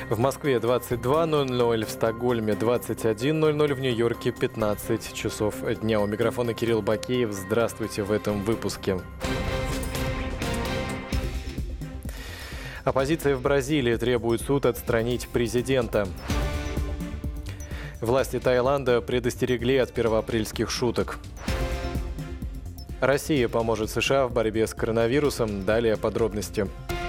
В Москве 22:00, в Стокгольме 21:00, в Нью-Йорке 15 часов дня. У микрофона Кирилл Бакеев. Здравствуйте в этом выпуске. Оппозиция в Бразилии требует суд отстранить президента. Власти Таиланда предостерегли от первоапрельских шуток. Россия поможет США в борьбе с коронавирусом. Далее подробности.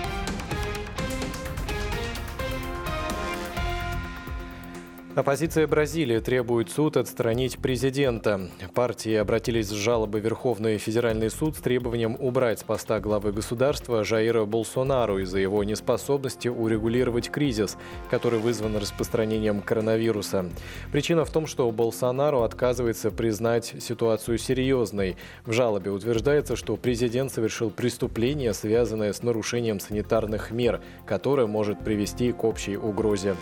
Оппозиция Бразилии требует суд отстранить президента. Партии обратились с жалобой в Верховный федеральный суд с требованием убрать с поста главы государства Жаира Болсонару из-за его неспособности урегулировать кризис, который вызван распространением коронавируса. Причина в том, что Болсонару отказывается признать ситуацию серьезной. В жалобе утверждается, что президент совершил преступление, связанное с нарушением санитарных мер, которое может привести к общей угрозе.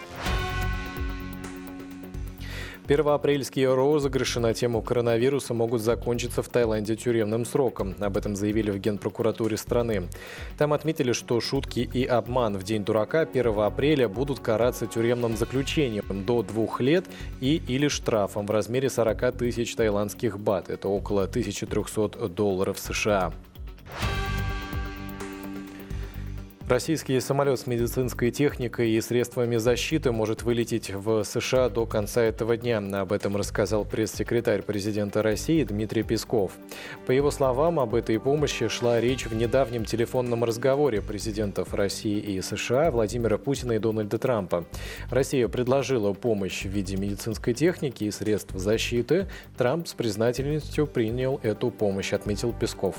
Первоапрельские розыгрыши на тему коронавируса могут закончиться в Таиланде тюремным сроком. Об этом заявили в Генпрокуратуре страны. Там отметили, что шутки и обман в День дурака 1 апреля будут караться тюремным заключением до 2 лет или штрафом в размере 40 тысяч таиландских бат. Это около $1300 США. Российский самолет с медицинской техникой и средствами защиты может вылететь в США до конца этого дня. Об этом рассказал пресс-секретарь президента России Дмитрий Песков. По его словам, об этой помощи шла речь в недавнем телефонном разговоре президентов России и США Владимира Путина и Дональда Трампа. Россия предложила помощь в виде медицинской техники и средств защиты. Трамп с признательностью принял эту помощь, отметил Песков.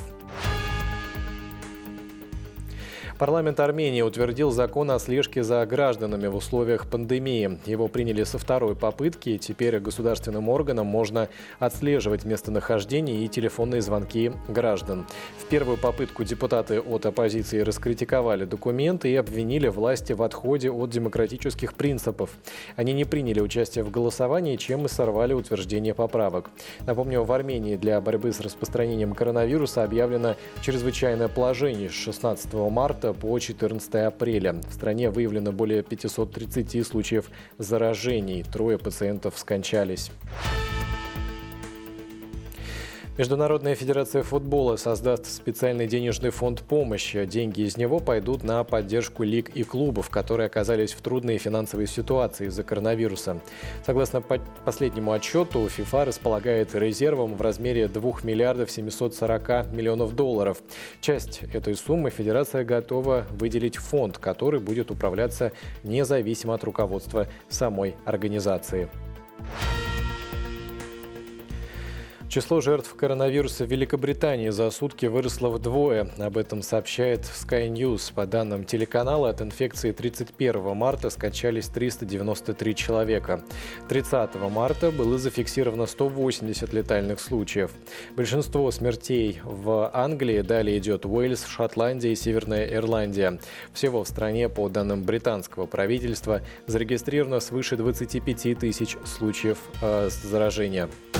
Парламент Армении утвердил закон о слежке за гражданами в условиях пандемии. Его приняли со второй попытки, и теперь государственным органам можно отслеживать местонахождение и телефонные звонки граждан. В первую попытку депутаты от оппозиции раскритиковали документы и обвинили власти в отходе от демократических принципов. Они не приняли участие в голосовании, чем и сорвали утверждение поправок. Напомню, в Армении для борьбы с распространением коронавируса объявлено чрезвычайное положение с 16 марта по 14 апреля. В стране выявлено более 530 случаев заражений. 3 пациентов скончались. Международная федерация футбола создаст специальный денежный фонд помощи. Деньги из него пойдут на поддержку лиг и клубов, которые оказались в трудной финансовой ситуации из-за коронавируса. Согласно последнему отчету, ФИФА располагает резервом в размере $2 740 миллионов. Часть этой суммы федерация готова выделить в фонд, который будет управляться независимо от руководства самой организации. Число жертв коронавируса в Великобритании за сутки выросло вдвое. Об этом сообщает Sky News. По данным телеканала, от инфекции 31 марта скончались 393 человека. 30 марта было зафиксировано 180 летальных случаев. Большинство смертей в Англии, далее идет Уэльс, Шотландия и Северная Ирландия. Всего в стране, по данным британского правительства, зарегистрировано свыше 25 тысяч случаев заражения.